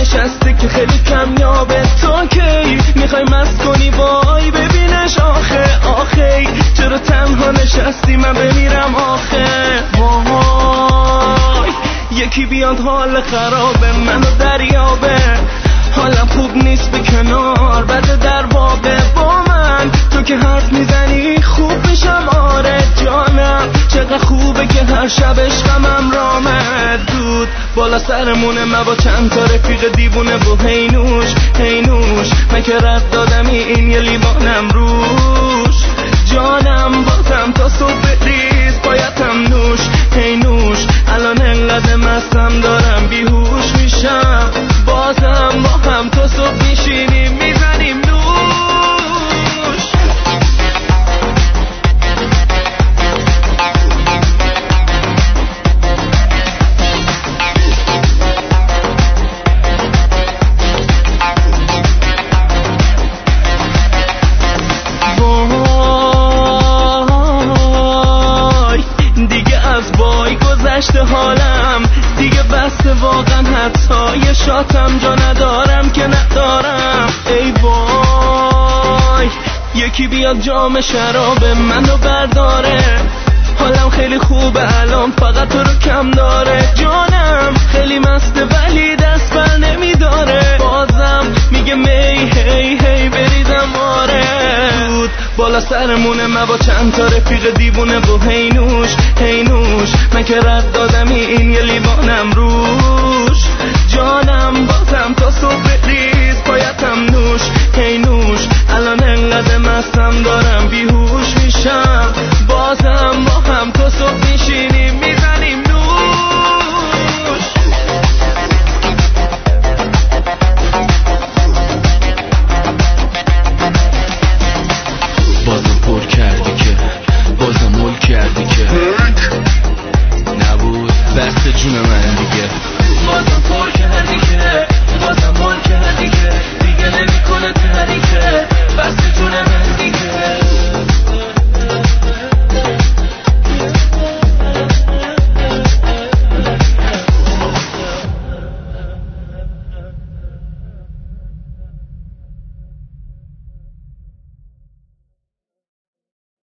نشسته که خیلی کمیابه. تا کی میخوای مست کنی وای ببینش آخه چرا تنها نشستی من بمیرم آخه. وای یکی بیاد حال خرابه منو دریابه. حالم خوب نیست به کنار بده در بابه. با من تو که حرف میزنی خوب میشم آره جانم. چقدر خوبه که هر شب عشقم رامه. دود بالا سرمونه من با چند تا رفیق دیوونه و هینوش من که رد دادمی این یه لیوانم روش. جانم بازم تا صبح ریز بایدم نوش هینوش. الان انقدر مستم دارم بیهوش میشم. بازم با هم تا صبح میشینیم میزنیم نوش. گذشته حالم دیگه بسته واقعا حتی یه شاتم جا ندارم که ندارم. ای وای یکی بیاد جام شراب منو برداره. حالم خیلی خوبه الان فقط تو رو کم داره. جانم خیلی مسته ولی دست بر نمیداره. بازم میگه می هی بریدم آره. دود بالا سرمونه من با چند تا رفیق دیوونه و هینوش من که رد دادمی این یه لیوانم روش. جانم بازم تا صبح ریز پایتم نوش هینوش. الان انقدر مستم دارم بیهوش میشم. بازم با هم تا صبح میشینیم میزنیم نوش. بازم پر کردی که بازم مول کردی که نبود بحث جون من دیگه. بازم پر